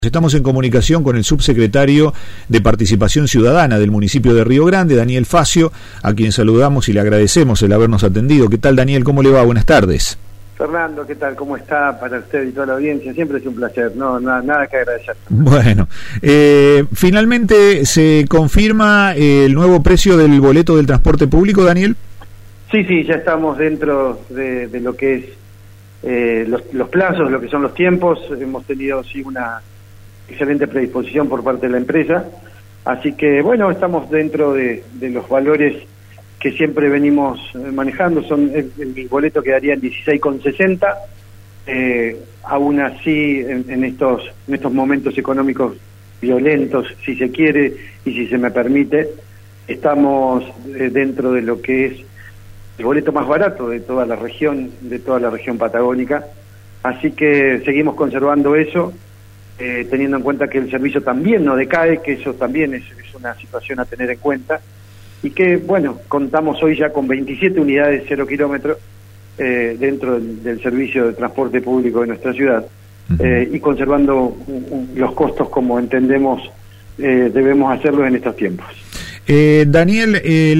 Estamos en comunicación con el subsecretario de Participación Ciudadana del municipio de Río Grande, Daniel Facio, a quien saludamos y le agradecemos el habernos atendido. ¿Qué tal, Daniel? ¿Cómo le va? Buenas tardes. Fernando, ¿qué tal? ¿Cómo está? Para usted y toda la audiencia, siempre es un placer, no nada que agradecer. Bueno, finalmente se confirma el nuevo precio del boleto del transporte público, Daniel. Sí, ya estamos dentro de lo que es los plazos, lo que son los tiempos. Hemos tenido sí una excelente predisposición por parte de la empresa, así que bueno, estamos dentro de los valores que siempre venimos manejando. El boleto quedaría en 16,60. Aún así, en estos momentos económicos violentos, si se quiere y si se me permite, estamos dentro de lo que es el boleto más barato de toda la región patagónica, así que seguimos conservando eso, teniendo en cuenta que el servicio también no decae, que eso también es una situación a tener en cuenta, y que, bueno, contamos hoy ya con 27 unidades 0 kilómetros dentro del servicio de transporte público de nuestra ciudad, y conservando los costos como entendemos debemos hacerlo en estos tiempos. Daniel,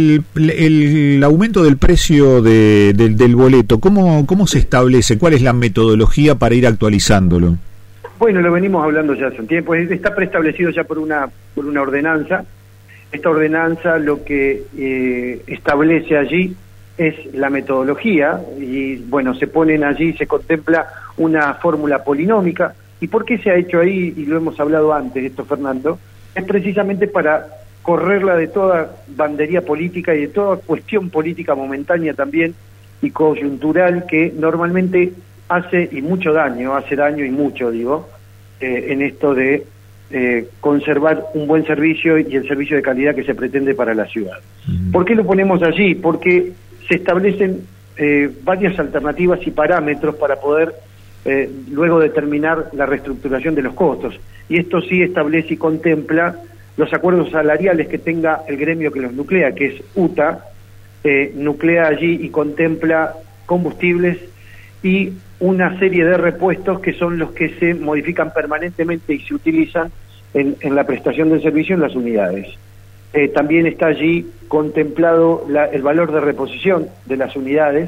el aumento del precio del boleto, ¿cómo se establece? ¿Cuál es la metodología para ir actualizándolo? Bueno, lo venimos hablando ya hace un tiempo. Está preestablecido ya por una ordenanza. Esta ordenanza lo que establece allí es la metodología y, bueno, se ponen allí, se contempla una fórmula polinómica. ¿Y por qué se ha hecho ahí? Y lo hemos hablado antes, esto, Fernando, es precisamente para correrla de toda bandería política y de toda cuestión política momentánea también y coyuntural que normalmente hace daño y mucho, digo, en esto de conservar un buen servicio y el servicio de calidad que se pretende para la ciudad. ¿Por qué lo ponemos allí? Porque se establecen varias alternativas y parámetros para poder luego determinar la reestructuración de los costos. Y esto sí establece y contempla los acuerdos salariales que tenga el gremio que los nuclea, que es UTA, nuclea allí y contempla combustibles y una serie de repuestos que son los que se modifican permanentemente y se utilizan en la prestación del servicio en las unidades. También está allí contemplado el valor de reposición de las unidades,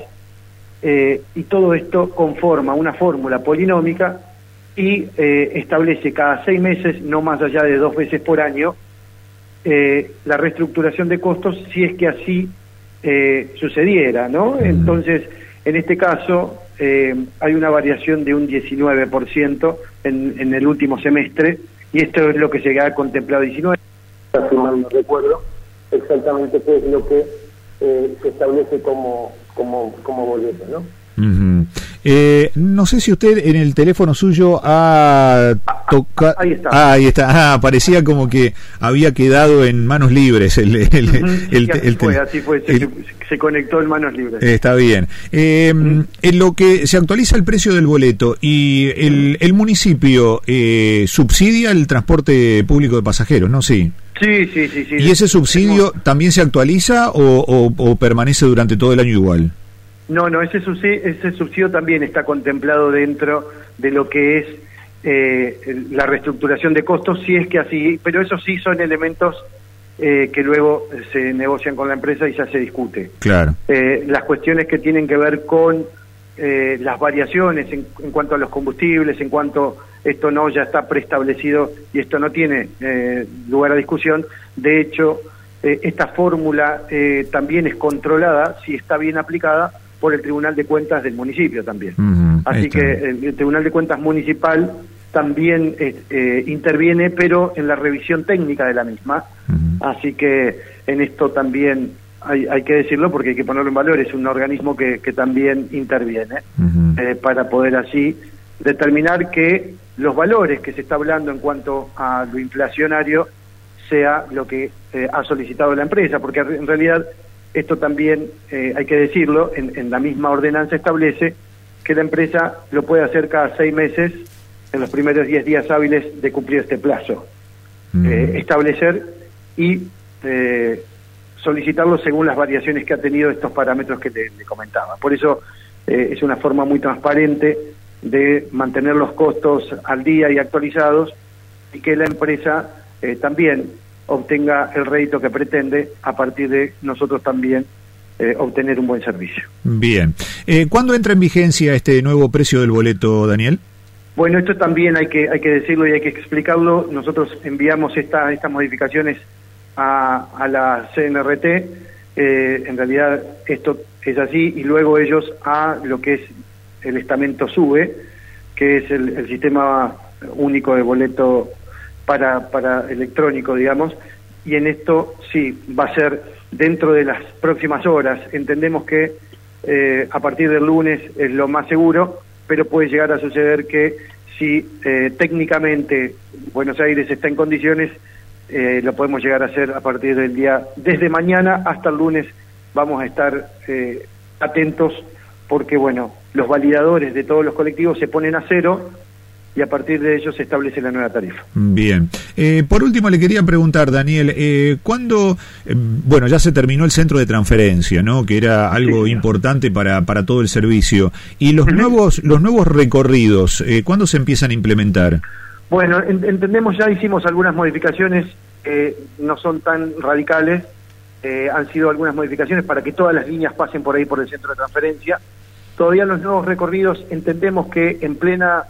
y todo esto conforma una fórmula polinómica y establece cada 6 meses, no más allá de 2 veces por año, la reestructuración de costos si es que así sucediera, ¿no? Entonces, en este caso, hay una variación de un 19% en el último semestre, y esto es lo que se ha contemplado 19. No recuerdo exactamente qué es lo que se establece como boleto, ¿no? No sé si usted en el teléfono suyo ha tocado. Ahí está. Parecía como que había quedado en manos libres. Así fue, se conectó en manos libres. Está bien. En lo que se actualiza el precio del boleto y el municipio subsidia el transporte público de pasajeros, ¿no? Sí. Sí. ¿Y ese subsidio también se actualiza o permanece durante todo el año igual? No, ese subsidio también está contemplado dentro de lo que es la reestructuración de costos, si es que así, pero eso sí son elementos que luego se negocian con la empresa y ya se discute. Claro. Las cuestiones que tienen que ver con las variaciones en cuanto a los combustibles, en cuanto esto no ya está preestablecido y esto no tiene lugar a discusión. De hecho, esta fórmula también es controlada, si está bien aplicada, por el Tribunal de Cuentas del municipio también. Así que el Tribunal de Cuentas municipal también interviene, pero en la revisión técnica de la misma. Así que en esto también hay que decirlo porque hay que ponerlo en valor, es un organismo que también interviene para poder así determinar que los valores que se está hablando en cuanto a lo inflacionario sea lo que ha solicitado la empresa, porque en realidad esto también, hay que decirlo, en la misma ordenanza establece que la empresa lo puede hacer cada 6 meses en los primeros 10 días hábiles de cumplir este plazo. Establecer y solicitarlo según las variaciones que ha tenido estos parámetros que le comentaba. Por eso es una forma muy transparente de mantener los costos al día y actualizados, y que la empresa también obtenga el rédito que pretende a partir de nosotros también obtener un buen servicio. Bien. ¿Cuándo entra en vigencia este nuevo precio del boleto, Daniel? Bueno, esto también hay que decirlo y hay que explicarlo. Nosotros enviamos estas modificaciones a la CNRT. En realidad esto es así, y luego ellos a lo que es el estamento SUBE, que es el sistema único de boleto para electrónico, digamos, y en esto sí, va a ser dentro de las próximas horas. Entendemos que a partir del lunes es lo más seguro, pero puede llegar a suceder que si técnicamente Buenos Aires está en condiciones, lo podemos llegar a hacer a partir del día, desde mañana hasta el lunes. Vamos a estar atentos porque, bueno, los validadores de todos los colectivos se ponen a cero y a partir de ello se establece la nueva tarifa. Bien. Por último, le quería preguntar, Daniel, ¿cuándo, bueno, ya se terminó el centro de transferencia, ¿no?, que era algo importante para todo el servicio, y los nuevos recorridos, ¿cuándo se empiezan a implementar? Bueno, entendemos, ya hicimos algunas modificaciones, no son tan radicales, han sido algunas modificaciones para que todas las líneas pasen por ahí, por el centro de transferencia. Todavía los nuevos recorridos entendemos que en plena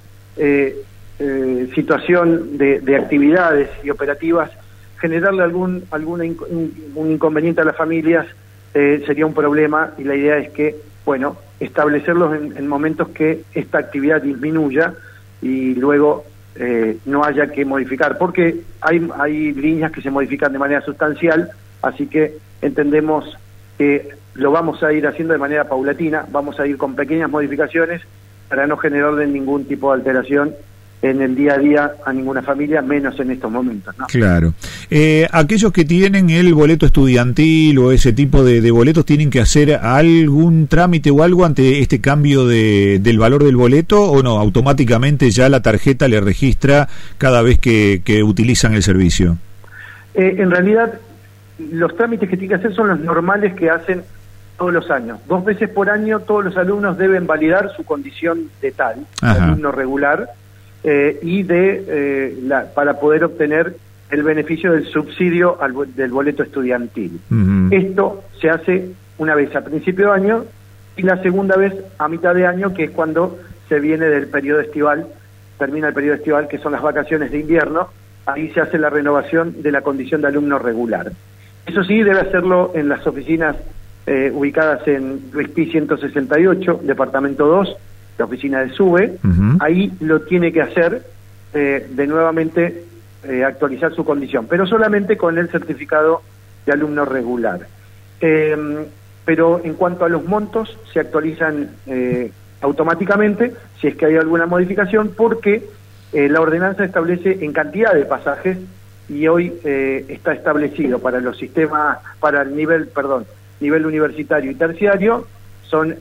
situación de actividades y operativas, generarle un inconveniente a las familias sería un problema, y la idea es que, bueno, establecerlos en momentos que esta actividad disminuya y luego no haya que modificar, porque hay líneas que se modifican de manera sustancial, así que entendemos que lo vamos a ir haciendo de manera paulatina, vamos a ir con pequeñas modificaciones para no generarle ningún tipo de alteración en el día a día a ninguna familia, menos en estos momentos, ¿no? Claro. Aquellos que tienen el boleto estudiantil o ese tipo de boletos, ¿tienen que hacer algún trámite o algo ante este cambio del valor del boleto, o no? Automáticamente ya la tarjeta le registra cada vez que utilizan el servicio. En realidad, los trámites que tienen que hacer son los normales que hacen todos los años. 2 veces por año todos los alumnos deben validar su condición de tal, alumno regular, y para poder obtener el beneficio del subsidio del boleto estudiantil. Esto se hace una vez a principio de año y la segunda vez a mitad de año, que es cuando se viene del periodo estival, termina el periodo estival, que son las vacaciones de invierno. Ahí se hace la renovación de la condición de alumno regular. Eso sí, debe hacerlo en las oficinas ubicadas en Luis Pi 168, departamento 2, la oficina de SUBE. Ahí lo tiene que hacer de nuevamente actualizar su condición, pero solamente con el certificado de alumno regular. Pero en cuanto a los montos, se actualizan automáticamente si es que hay alguna modificación, porque la ordenanza establece en cantidad de pasajes, y hoy está establecido para los sistemas, para el nivel universitario y terciario, son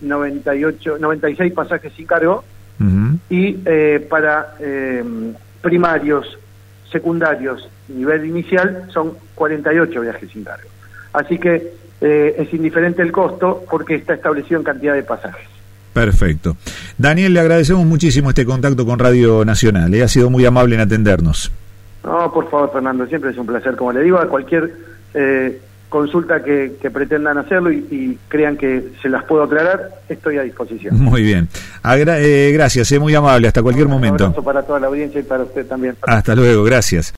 96 pasajes sin cargo, y para primarios, secundarios, nivel inicial, son 48 viajes sin cargo. Así que es indiferente el costo porque está establecido en cantidad de pasajes. Perfecto. Daniel, le agradecemos muchísimo este contacto con Radio Nacional. Ha sido muy amable en atendernos. No, por favor, Fernando, siempre es un placer. Como le digo, a cualquier consulta que pretendan hacerlo y crean que se las puedo aclarar, estoy a disposición. Muy bien. Gracias, muy amable. Hasta cualquier momento. Un abrazo para toda la audiencia y para usted también. Hasta luego, gracias.